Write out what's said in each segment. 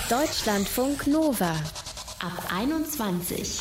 Deutschlandfunk Nova ab 21.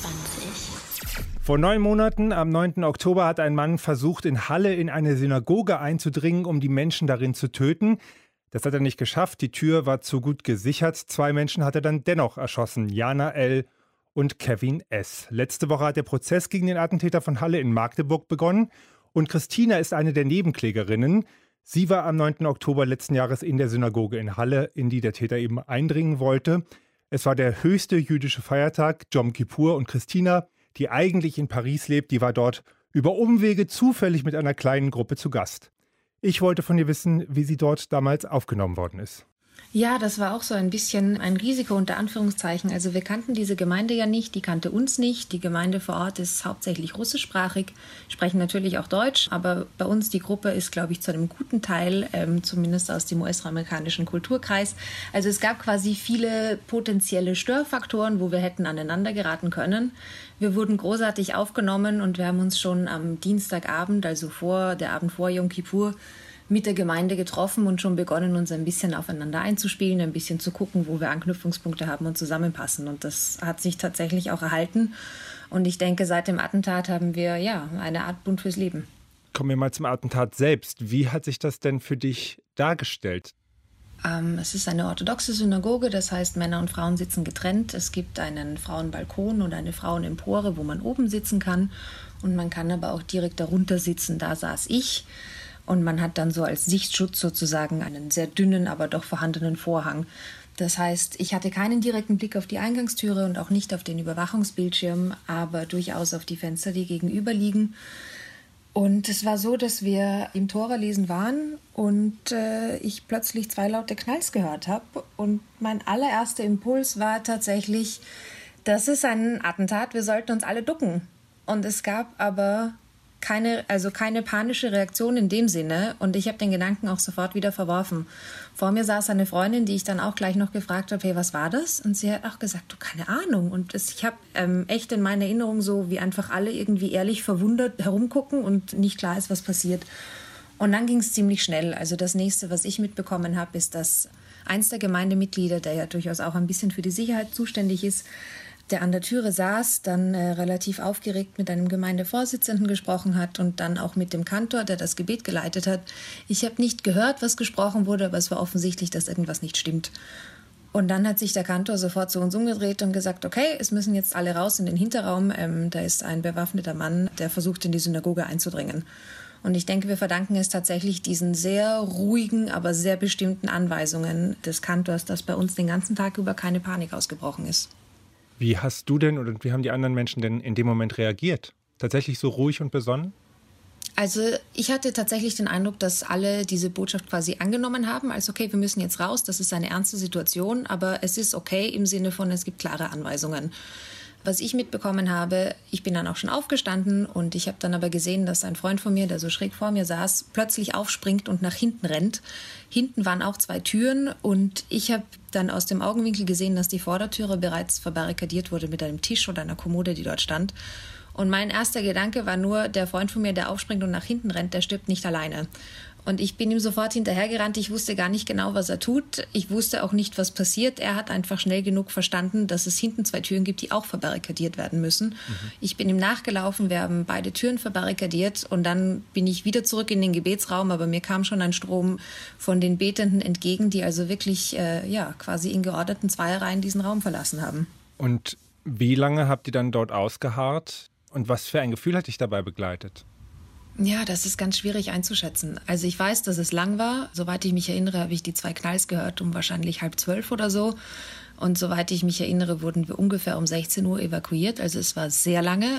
Vor 9 Monaten, am 9. Oktober, hat ein Mann versucht, in Halle in eine Synagoge einzudringen, um die Menschen darin zu töten. Das hat er nicht geschafft. Die Tür war zu gut gesichert. 2 Menschen hat er dann dennoch erschossen. Jana L. und Kevin S. Letzte Woche hat der Prozess gegen den Attentäter von Halle in Magdeburg begonnen. Und Christina ist eine der Nebenklägerinnen. Sie war am 9. Oktober letzten Jahres in der Synagoge in Halle, in die der Täter eben eindringen wollte. Es war der höchste jüdische Feiertag, Jom Kippur. Und Christina, die eigentlich in Paris lebt, die war dort über Umwege zufällig mit einer kleinen Gruppe zu Gast. Ich wollte von ihr wissen, wie sie dort damals aufgenommen worden ist. Ja, das war auch so ein bisschen ein Risiko unter Anführungszeichen. Also wir kannten diese Gemeinde ja nicht, die kannte uns nicht. Die Gemeinde vor Ort ist hauptsächlich russischsprachig, sprechen natürlich auch Deutsch. Aber bei uns die Gruppe ist, glaube ich, zu einem guten Teil, zumindest aus dem US-amerikanischen Kulturkreis. Also es gab quasi viele potenzielle Störfaktoren, wo wir hätten aneinander geraten können. Wir wurden großartig aufgenommen und wir haben uns schon am Dienstagabend, also der Abend vor Jom Kippur, mit der Gemeinde getroffen und schon begonnen, uns ein bisschen aufeinander einzuspielen, ein bisschen zu gucken, wo wir Anknüpfungspunkte haben und zusammenpassen. Und das hat sich tatsächlich auch erhalten. Und ich denke, seit dem Attentat haben wir eine Art Bund fürs Leben. Kommen wir mal zum Attentat selbst. Wie hat sich das denn für dich dargestellt? Es ist eine orthodoxe Synagoge, das heißt, Männer und Frauen sitzen getrennt. Es gibt einen Frauenbalkon und eine Frauenempore, wo man oben sitzen kann. Und man kann aber auch direkt darunter sitzen. Da saß ich. Und man hat dann so als Sichtschutz sozusagen einen sehr dünnen, aber doch vorhandenen Vorhang. Das heißt, ich hatte keinen direkten Blick auf die Eingangstüre und auch nicht auf den Überwachungsbildschirm, aber durchaus auf die Fenster, die gegenüber liegen. Und es war so, dass wir im Toralesen waren und ich plötzlich 2 laute Knalls gehört habe. Und mein allererster Impuls war tatsächlich, das ist ein Attentat, wir sollten uns alle ducken. Und es gab aber keine panische Reaktion in dem Sinne. Und ich habe den Gedanken auch sofort wieder verworfen. Vor mir saß eine Freundin, die ich dann auch gleich noch gefragt habe, hey, was war das? Und sie hat auch gesagt, du, keine Ahnung. Und ich habe echt in meiner Erinnerung so, wie einfach alle irgendwie ehrlich verwundert herumgucken und nicht klar ist, was passiert. Und dann ging es ziemlich schnell. Also das Nächste, was ich mitbekommen habe, ist, dass eins der Gemeindemitglieder, der ja durchaus auch ein bisschen für die Sicherheit zuständig ist, der an der Türe saß, dann relativ aufgeregt mit einem Gemeindevorsitzenden gesprochen hat und dann auch mit dem Kantor, der das Gebet geleitet hat. Ich habe nicht gehört, was gesprochen wurde, aber es war offensichtlich, dass irgendwas nicht stimmt. Und dann hat sich der Kantor sofort zu uns umgedreht und gesagt, okay, es müssen jetzt alle raus in den Hinterraum. Da ist ein bewaffneter Mann, der versucht, in die Synagoge einzudringen. Und ich denke, wir verdanken es tatsächlich diesen sehr ruhigen, aber sehr bestimmten Anweisungen des Kantors, dass bei uns den ganzen Tag über keine Panik ausgebrochen ist. Wie hast du denn oder wie haben die anderen Menschen denn in dem Moment reagiert? Tatsächlich so ruhig und besonnen? Also ich hatte tatsächlich den Eindruck, dass alle diese Botschaft quasi angenommen haben, als okay, wir müssen jetzt raus, das ist eine ernste Situation, aber es ist okay im Sinne von, es gibt klare Anweisungen. Was ich mitbekommen habe, ich bin dann auch schon aufgestanden und ich habe dann aber gesehen, dass ein Freund von mir, der so schräg vor mir saß, plötzlich aufspringt und nach hinten rennt. Hinten waren auch 2 Türen und ich habe dann aus dem Augenwinkel gesehen, dass die Vordertüre bereits verbarrikadiert wurde mit einem Tisch oder einer Kommode, die dort stand. Und mein erster Gedanke war nur, der Freund von mir, der aufspringt und nach hinten rennt, der stirbt nicht alleine. Und ich bin ihm sofort hinterhergerannt. Ich wusste gar nicht genau, was er tut. Ich wusste auch nicht, was passiert. Er hat einfach schnell genug verstanden, dass es hinten 2 Türen gibt, die auch verbarrikadiert werden müssen. Ich bin ihm nachgelaufen. Wir haben beide Türen verbarrikadiert. Und dann bin ich wieder zurück in den Gebetsraum. Aber mir kam schon ein Strom von den Betenden entgegen, die also wirklich quasi in geordneten Zweierreihen diesen Raum verlassen haben. Und wie lange habt ihr dann dort ausgeharrt? Und was für ein Gefühl hat dich dabei begleitet? Ja, das ist ganz schwierig einzuschätzen. Also ich weiß, dass es lang war. Soweit ich mich erinnere, habe ich die 2 Knalls gehört, um wahrscheinlich 11:30 oder so. Und soweit ich mich erinnere, wurden wir ungefähr um 16 Uhr evakuiert. Also es war sehr lange.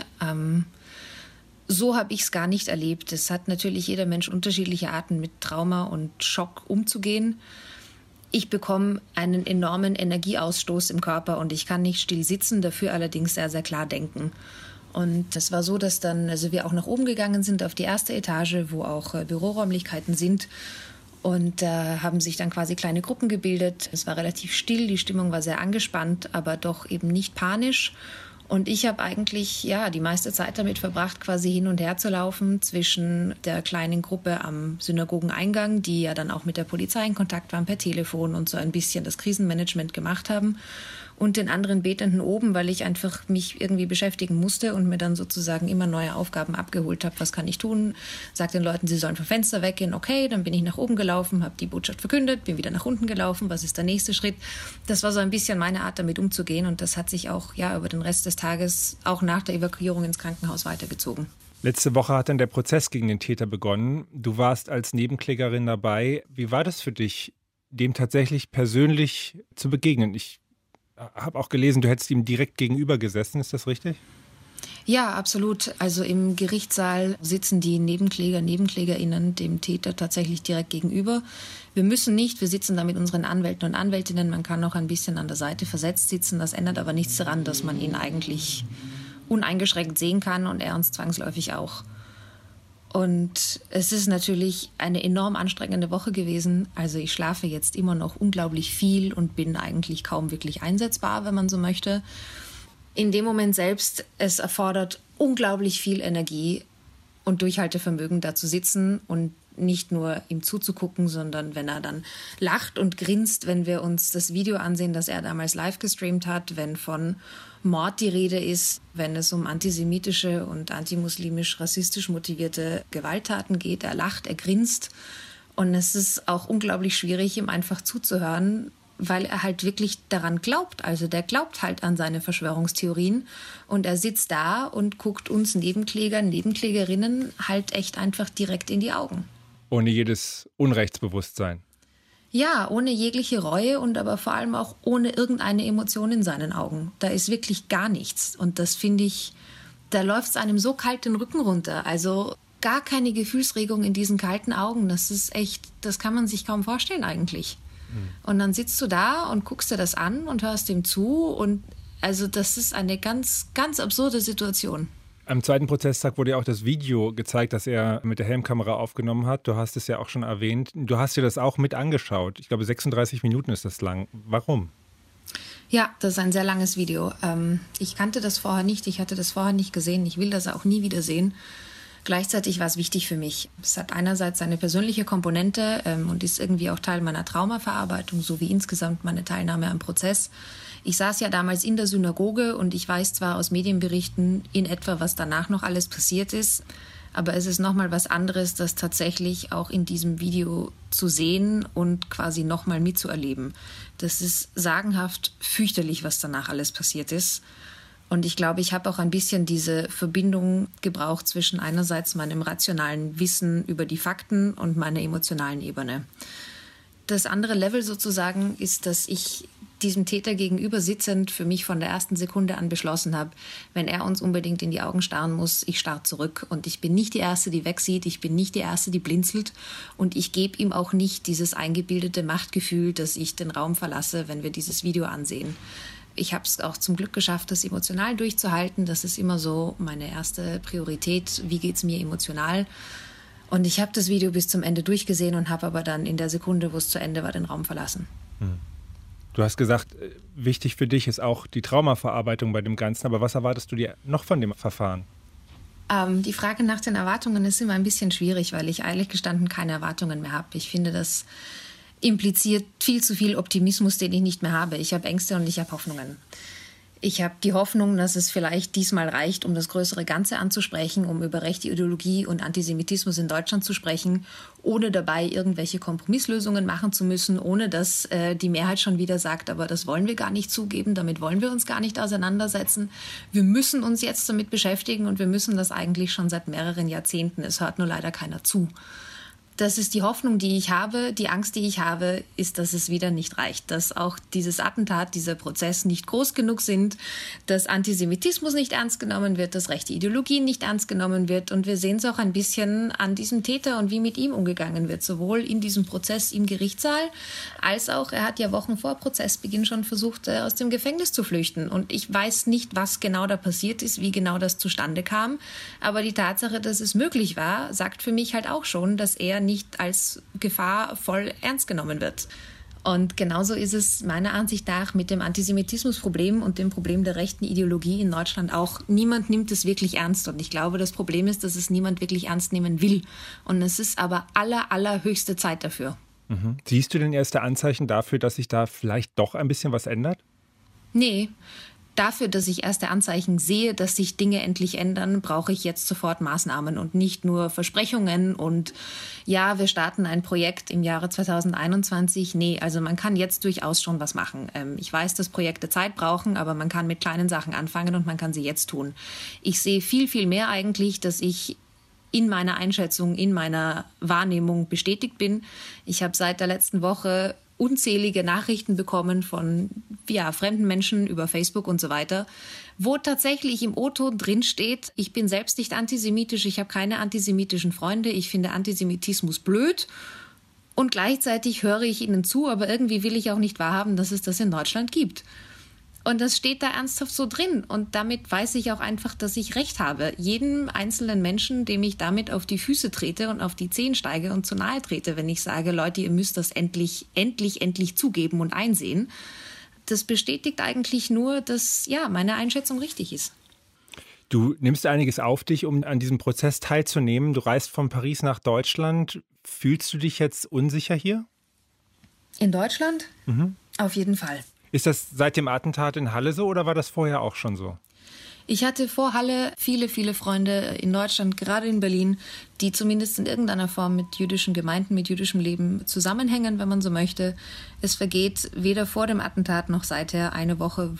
So habe ich es gar nicht erlebt. Es hat natürlich jeder Mensch unterschiedliche Arten, mit Trauma und Schock umzugehen. Ich bekomme einen enormen Energieausstoß im Körper und ich kann nicht still sitzen, dafür allerdings sehr, sehr klar denken. Und es war so, dass dann wir auch nach oben gegangen sind auf die 1. Etage, wo auch Büroräumlichkeiten sind. Und da haben sich dann quasi kleine Gruppen gebildet. Es war relativ still, die Stimmung war sehr angespannt, aber doch eben nicht panisch. Und ich habe eigentlich die meiste Zeit damit verbracht, quasi hin und her zu laufen zwischen der kleinen Gruppe am Synagogeneingang, die ja dann auch mit der Polizei in Kontakt waren per Telefon und so ein bisschen das Krisenmanagement gemacht haben, und den anderen Betenden oben, weil ich einfach mich irgendwie beschäftigen musste und mir dann sozusagen immer neue Aufgaben abgeholt habe. Was kann ich tun? Sag den Leuten, sie sollen vom Fenster weggehen. Okay, dann bin ich nach oben gelaufen, habe die Botschaft verkündet, bin wieder nach unten gelaufen. Was ist der nächste Schritt? Das war so ein bisschen meine Art, damit umzugehen, und das hat sich auch über den Rest des Tages, auch nach der Evakuierung ins Krankenhaus, weitergezogen. Letzte Woche hat dann der Prozess gegen den Täter begonnen. Du warst als Nebenklägerin dabei. Wie war das für dich, dem tatsächlich persönlich zu begegnen? Ich habe auch gelesen, du hättest ihm direkt gegenüber gesessen. Ist das richtig? Ja, absolut. Also im Gerichtssaal sitzen die NebenklägerInnen dem Täter tatsächlich direkt gegenüber. Wir müssen nicht, wir sitzen da mit unseren Anwälten und Anwältinnen. Man kann auch ein bisschen an der Seite versetzt sitzen. Das ändert aber nichts daran, dass man ihn eigentlich uneingeschränkt sehen kann, und er uns zwangsläufig auch. Und es ist natürlich eine enorm anstrengende Woche gewesen. Also ich schlafe jetzt immer noch unglaublich viel und bin eigentlich kaum wirklich einsetzbar, wenn man so möchte. In dem Moment selbst, es erfordert unglaublich viel Energie und Durchhaltevermögen, da zu sitzen und nicht nur ihm zuzugucken, sondern wenn er dann lacht und grinst, wenn wir uns das Video ansehen, das er damals live gestreamt hat, wenn von Mord die Rede ist, wenn es um antisemitische und antimuslimisch-rassistisch motivierte Gewalttaten geht. Er lacht, er grinst, und es ist auch unglaublich schwierig, ihm einfach zuzuhören, weil er halt wirklich daran glaubt. Also der glaubt halt an seine Verschwörungstheorien, und er sitzt da und guckt uns Nebenklägerinnen halt echt einfach direkt in die Augen. Ohne jedes Unrechtsbewusstsein. Ja, ohne jegliche Reue und aber vor allem auch ohne irgendeine Emotion in seinen Augen. Da ist wirklich gar nichts. Und das finde ich, da läuft es einem so kalt den Rücken runter. Also gar keine Gefühlsregung in diesen kalten Augen. Das ist echt, das kann man sich kaum vorstellen eigentlich. Und dann sitzt du da und guckst dir das an und hörst ihm zu. Und also das ist eine ganz, ganz absurde Situation. Am zweiten Prozesstag wurde ja auch das Video gezeigt, das er mit der Helmkamera aufgenommen hat. Du hast es ja auch schon erwähnt. Du hast dir das auch mit angeschaut. Ich glaube, 36 Minuten ist das lang. Warum? Ja, das ist ein sehr langes Video. Ich kannte das vorher nicht. Ich hatte das vorher nicht gesehen. Ich will das auch nie wieder sehen. Gleichzeitig war es wichtig für mich. Es hat einerseits eine persönliche Komponente und ist irgendwie auch Teil meiner Traumaverarbeitung, sowie insgesamt meine Teilnahme am Prozess. Ich saß ja damals in der Synagoge und ich weiß zwar aus Medienberichten in etwa, was danach noch alles passiert ist, aber es ist nochmal was anderes, das tatsächlich auch in diesem Video zu sehen und quasi nochmal mitzuerleben. Das ist sagenhaft fürchterlich, was danach alles passiert ist. Und ich glaube, ich habe auch ein bisschen diese Verbindung gebraucht zwischen einerseits meinem rationalen Wissen über die Fakten und meiner emotionalen Ebene. Das andere Level sozusagen ist, dass ich diesem Täter gegenüber sitzend für mich von der ersten Sekunde an beschlossen habe, wenn er uns unbedingt in die Augen starren muss, ich starre zurück. Und ich bin nicht die Erste, die wegsieht, ich bin nicht die Erste, die blinzelt, und ich gebe ihm auch nicht dieses eingebildete Machtgefühl, dass ich den Raum verlasse, wenn wir dieses Video ansehen. Ich habe es auch zum Glück geschafft, das emotional durchzuhalten. Das ist immer so meine erste Priorität. Wie geht es mir emotional? Und ich habe das Video bis zum Ende durchgesehen und habe aber dann in der Sekunde, wo es zu Ende war, den Raum verlassen. Du hast gesagt, wichtig für dich ist auch die Traumaverarbeitung bei dem Ganzen. Aber was erwartest du dir noch von dem Verfahren? Die Frage nach den Erwartungen ist immer ein bisschen schwierig, weil ich ehrlich gestanden keine Erwartungen mehr habe. Ich finde, das impliziert viel zu viel Optimismus, den ich nicht mehr habe. Ich habe Ängste und ich habe Hoffnungen. Ich habe die Hoffnung, dass es vielleicht diesmal reicht, um das größere Ganze anzusprechen, um über rechte Ideologie und Antisemitismus in Deutschland zu sprechen, ohne dabei irgendwelche Kompromisslösungen machen zu müssen, ohne dass die Mehrheit schon wieder sagt, aber das wollen wir gar nicht zugeben, damit wollen wir uns gar nicht auseinandersetzen. Wir müssen uns jetzt damit beschäftigen und wir müssen das eigentlich schon seit mehreren Jahrzehnten. Es hört nur leider keiner zu. Das ist die Hoffnung, die ich habe. Die Angst, die ich habe, ist, dass es wieder nicht reicht. Dass auch dieses Attentat, dieser Prozess nicht groß genug sind, dass Antisemitismus nicht ernst genommen wird, dass rechte Ideologie nicht ernst genommen wird. Und wir sehen es auch ein bisschen an diesem Täter und wie mit ihm umgegangen wird. Sowohl in diesem Prozess im Gerichtssaal, als auch, er hat ja Wochen vor Prozessbeginn schon versucht, aus dem Gefängnis zu flüchten. Und ich weiß nicht, was genau da passiert ist, wie genau das zustande kam. Aber die Tatsache, dass es möglich war, sagt für mich halt auch schon, dass er nicht als Gefahr voll ernst genommen wird. Und genauso ist es meiner Ansicht nach mit dem Antisemitismusproblem und dem Problem der rechten Ideologie in Deutschland auch. Niemand nimmt es wirklich ernst. Und ich glaube, das Problem ist, dass es niemand wirklich ernst nehmen will. Und es ist aber allerhöchste Zeit dafür. Mhm. Siehst du denn erste Anzeichen dafür, dass sich da vielleicht doch ein bisschen was ändert? Nee. Dafür, dass ich erste Anzeichen sehe, dass sich Dinge endlich ändern, brauche ich jetzt sofort Maßnahmen und nicht nur Versprechungen und ja, wir starten ein Projekt im Jahre 2021. Nee, also man kann jetzt durchaus schon was machen. Ich weiß, dass Projekte Zeit brauchen, aber man kann mit kleinen Sachen anfangen und man kann sie jetzt tun. Ich sehe viel mehr eigentlich, dass ich in meiner Einschätzung, in meiner Wahrnehmung bestätigt bin. Ich habe seit der letzten Woche unzählige Nachrichten bekommen von fremden Menschen über Facebook und so weiter, wo tatsächlich im O-Ton drin steht, ich bin selbst nicht antisemitisch, ich habe keine antisemitischen Freunde, ich finde Antisemitismus blöd und gleichzeitig höre ich ihnen zu, aber irgendwie will ich auch nicht wahrhaben, dass es das in Deutschland gibt. Und das steht da ernsthaft so drin. Und damit weiß ich auch einfach, dass ich recht habe. Jedem einzelnen Menschen, dem ich damit auf die Füße trete und auf die Zehen steige und zu nahe trete, wenn ich sage, Leute, ihr müsst das endlich zugeben und einsehen. Das bestätigt eigentlich nur, dass meine Einschätzung richtig ist. Du nimmst einiges auf dich, um an diesem Prozess teilzunehmen. Du reist von Paris nach Deutschland. Fühlst du dich jetzt unsicher hier? In Deutschland? Mhm. Auf jeden Fall. Ist das seit dem Attentat in Halle so oder war das vorher auch schon so? Ich hatte vor Halle viele Freunde in Deutschland, gerade in Berlin, die zumindest in irgendeiner Form mit jüdischen Gemeinden, mit jüdischem Leben zusammenhängen, wenn man so möchte. Es vergeht weder vor dem Attentat noch seither eine Woche,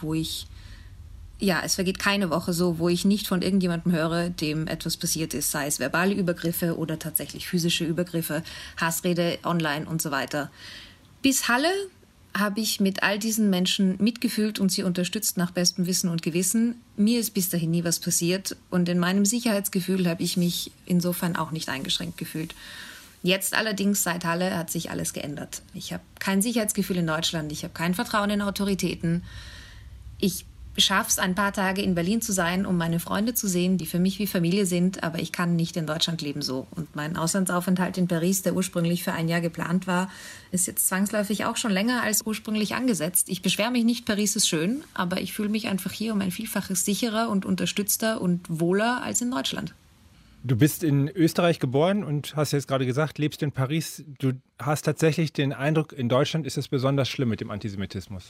es vergeht keine Woche so, wo ich nicht von irgendjemandem höre, dem etwas passiert ist, sei es verbale Übergriffe oder tatsächlich physische Übergriffe, Hassrede online und so weiter. Bis Halle habe ich mit all diesen Menschen mitgefühlt und sie unterstützt nach bestem Wissen und Gewissen. Mir ist bis dahin nie was passiert und in meinem Sicherheitsgefühl habe ich mich insofern auch nicht eingeschränkt gefühlt. Jetzt allerdings seit Halle hat sich alles geändert. Ich habe kein Sicherheitsgefühl in Deutschland, ich habe kein Vertrauen in Autoritäten. Ich schaffe es, ein paar Tage in Berlin zu sein, um meine Freunde zu sehen, die für mich wie Familie sind, aber ich kann nicht in Deutschland leben so. Und mein Auslandsaufenthalt in Paris, der ursprünglich für ein Jahr geplant war, ist jetzt zwangsläufig auch schon länger als ursprünglich angesetzt. Ich beschwere mich nicht, Paris ist schön, aber ich fühle mich einfach hier um ein Vielfaches sicherer und unterstützter und wohler als in Deutschland. Du bist in Österreich geboren und hast jetzt gerade gesagt, lebst in Paris. Du hast tatsächlich den Eindruck, in Deutschland ist es besonders schlimm mit dem Antisemitismus.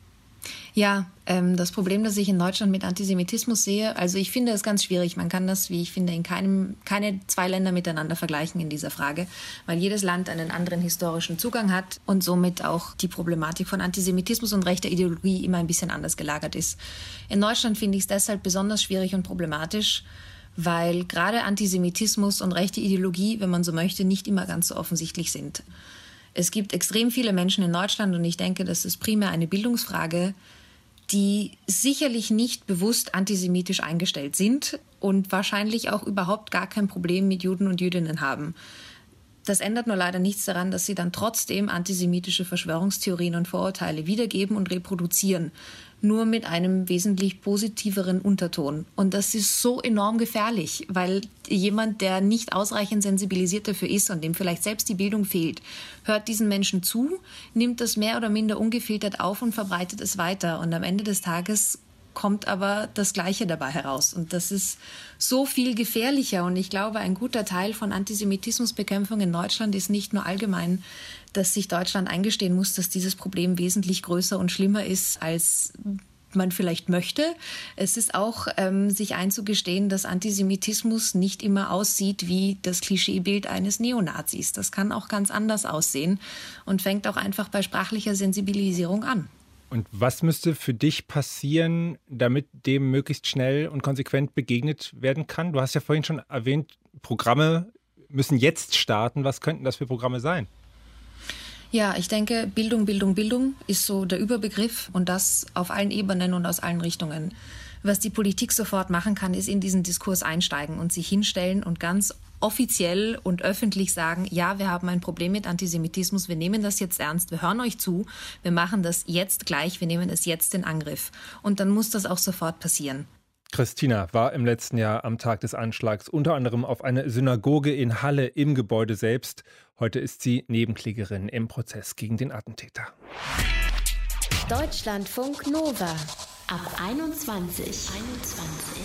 Ja, das Problem, das ich in Deutschland mit Antisemitismus sehe, also ich finde es ganz schwierig. Man kann das, wie ich finde, in keine zwei Länder miteinander vergleichen in dieser Frage, weil jedes Land einen anderen historischen Zugang hat und somit auch die Problematik von Antisemitismus und rechter Ideologie immer ein bisschen anders gelagert ist. In Deutschland finde ich es deshalb besonders schwierig und problematisch, weil gerade Antisemitismus und rechte Ideologie, wenn man so möchte, nicht immer ganz so offensichtlich sind. Es gibt extrem viele Menschen in Deutschland und ich denke, das ist primär eine Bildungsfrage, die sicherlich nicht bewusst antisemitisch eingestellt sind und wahrscheinlich auch überhaupt gar kein Problem mit Juden und Jüdinnen haben. Das ändert nur leider nichts daran, dass sie dann trotzdem antisemitische Verschwörungstheorien und Vorurteile wiedergeben und reproduzieren, nur mit einem wesentlich positiveren Unterton. Und das ist so enorm gefährlich, weil jemand, der nicht ausreichend sensibilisiert dafür ist und dem vielleicht selbst die Bildung fehlt, hört diesen Menschen zu, nimmt das mehr oder minder ungefiltert auf und verbreitet es weiter. Und am Ende des Tages kommt aber das Gleiche dabei heraus. Und das ist so viel gefährlicher. Und ich glaube, ein guter Teil von Antisemitismusbekämpfung in Deutschland ist nicht nur allgemein, dass sich Deutschland eingestehen muss, dass dieses Problem wesentlich größer und schlimmer ist, als man vielleicht möchte. Es ist auch, sich einzugestehen, dass Antisemitismus nicht immer aussieht wie das Klischeebild eines Neonazis. Das kann auch ganz anders aussehen und fängt auch einfach bei sprachlicher Sensibilisierung an. Und was müsste für dich passieren, damit dem möglichst schnell und konsequent begegnet werden kann? Du hast ja vorhin schon erwähnt, Programme müssen jetzt starten. Was könnten das für Programme sein? Ja, ich denke, Bildung ist so der Überbegriff und das auf allen Ebenen und aus allen Richtungen. Was die Politik sofort machen kann, ist in diesen Diskurs einsteigen und sich hinstellen und ganz offiziell und öffentlich sagen, ja, wir haben ein Problem mit Antisemitismus, wir nehmen das jetzt ernst, wir hören euch zu, wir machen das jetzt gleich, wir nehmen es jetzt in Angriff. Und dann muss das auch sofort passieren. Christina war im letzten Jahr am Tag des Anschlags unter anderem auf eine Synagoge in Halle im Gebäude selbst. Heute ist sie Nebenklägerin im Prozess gegen den Attentäter. Deutschlandfunk Nova ab 21.